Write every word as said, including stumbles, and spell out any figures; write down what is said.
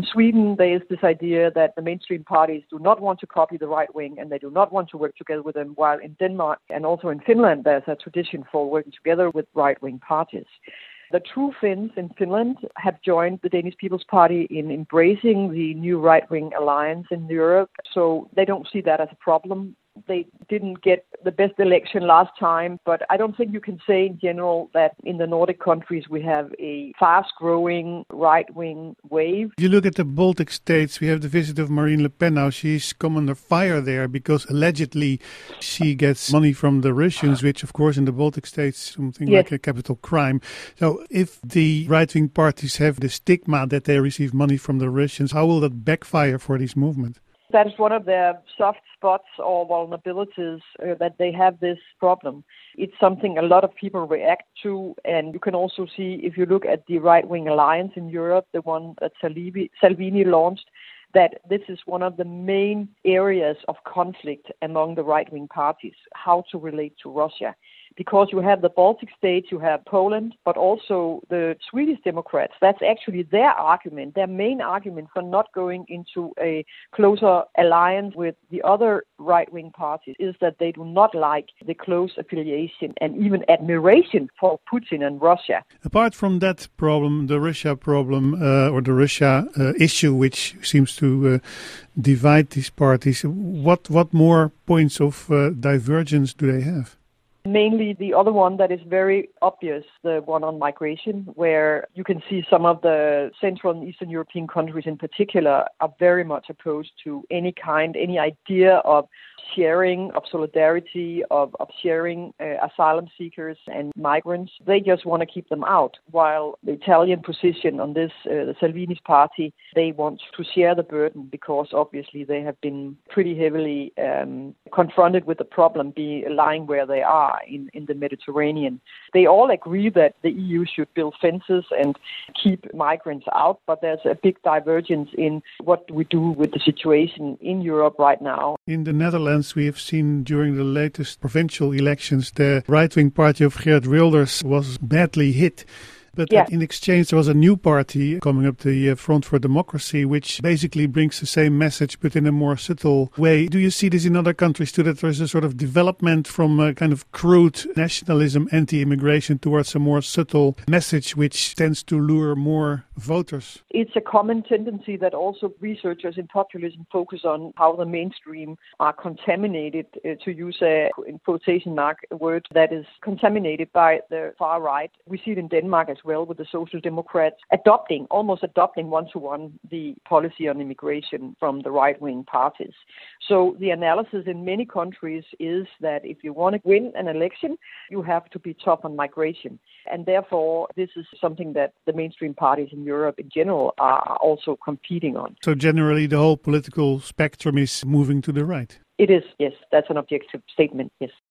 Sweden, there is this idea that the mainstream parties do not want to copy the right wing and they do not want to work together with them, while in Denmark and also in Finland, there's a tradition for working together with right-wing parties. The true Finns in Finland have joined the Danish People's Party in embracing the new right-wing alliance in Europe, so they don't see that as a problem. They didn't get the best election last time, but I don't think you can say in general that in the Nordic countries we have a fast-growing right-wing wave. If you look at the Baltic states, we have the visit of Marine Le Pen now. She's come under fire there because allegedly she gets money from the Russians, which of course in the Baltic states is something yes. like a capital crime. So if the right-wing parties have the stigma that they receive money from the Russians, how will that backfire for this movement? That is one of their soft spots or vulnerabilities, uh, that they have this problem. It's something a lot of people react to, and you can also see, if you look at the right-wing alliance in Europe, the one that Salvini, Salvini launched, that this is one of the main areas of conflict among the right-wing parties, how to relate to Russia. Because you have the Baltic states, you have Poland, but also the Swedish Democrats. That's actually their argument, their main argument for not going into a closer alliance with the other right-wing parties is that they do not like the close affiliation and even admiration for Putin and Russia. Apart from that problem, the Russia problem uh, or the Russia uh, issue, which seems to uh, divide these parties, what, what more points of uh, divergence do they have? Mainly the other one that is very obvious, the one on migration, where you can see some of the Central and Eastern European countries in particular are very much opposed to any kind, any idea of sharing, of solidarity, of, of sharing uh, asylum seekers and migrants. They just want to keep them out, while the Italian position on this, uh, the Salvini's party, they want to share the burden because obviously they have been pretty heavily um, confronted with the problem being lying where they are in, in the Mediterranean. They all agree that the E U should build fences and keep migrants out, but there's a big divergence in what we do with the situation in Europe right now. In the Netherlands, we have seen during the latest provincial elections, the right-wing party of Geert Wilders was badly hit. But yeah. in exchange, there was a new party coming up, the Front for Democracy, which basically brings the same message, but in a more subtle way. Do you see this in other countries too, that there's a sort of development from a kind of crude nationalism, anti-immigration, towards a more subtle message, which tends to lure more voters? It's a common tendency that also researchers in populism focus on how the mainstream are contaminated, uh, to use a in quotation mark word, that is contaminated by the far right. We see it in Denmark as well, with the Social Democrats adopting, almost adopting one-to-one the policy on immigration from the right-wing parties. So the analysis in many countries is that if you want to win an election, you have to be tough on migration. And therefore, this is something that the mainstream parties in Europe in general are also competing on. So generally, the whole political spectrum is moving to the right? It is, yes. That's an objective statement, yes.